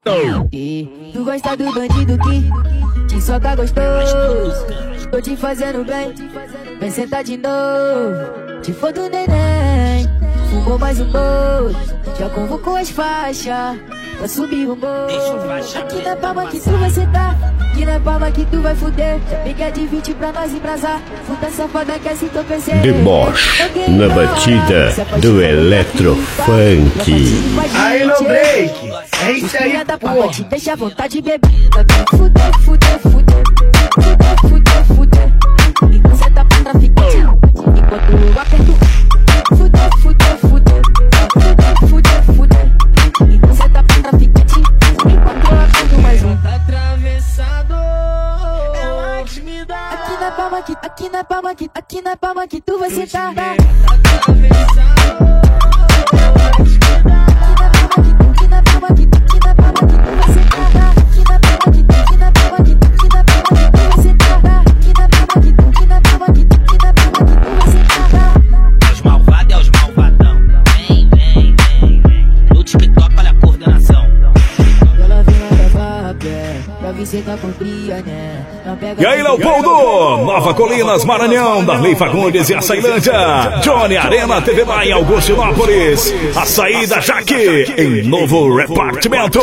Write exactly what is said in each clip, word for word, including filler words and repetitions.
E tu gosta do bandido que te soca gostoso. Tô te fazendo bem, vem sentar de novo. Te for do neném, fumou mais um bolo. Já convocou as faixas pra subir o morro. Aqui na palma que tu vai sentar, aqui na palma que tu vai fuder. Pega de vinte pra nós embrasar, puta safada que assim tô pensando. Deboche na batida do electrofunk. Aí no break, é isso aí, porra. Te deixa à vontade de beber. Fuder, fuder, fuder, fuder, fuder, fuder. E você tá pra traficante, enquanto eu aperto. Fuder, fuder, fuder, fuder, fuder, fuder. E você tá pra traficante, enquanto eu aperto mais um. Tá atravessado, ela que me dá. Aqui na palma que, aqui na palma que, aqui na palma que tu vai sentar. Tá atravessado. E aí, Leopoldo, Nova Colinas, Maranhão, Darley Fagundes e Açailândia, Johnny Arena, T V Lá em Augustinópolis, Açaí da Jaque, em novo repartimento.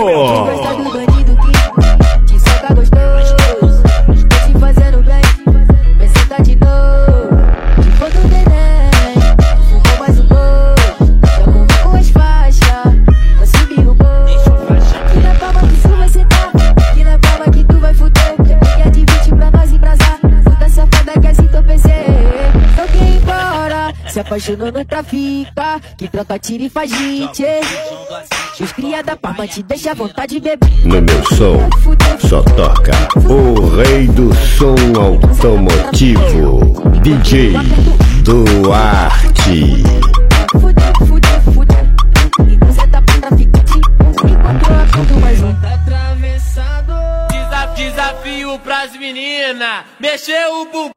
Se apaixonou no trafica, que troca tiro e faz gente. Os cria da palma te deixa à vontade de beber. No meu som só toca o rei do som automotivo, D J Duarte. Fuder, fuder, fuder. E você tá pra traficante, enquanto eu aponto mais um. Tá atravessado. Desafio pras meninas, mexeu o bu.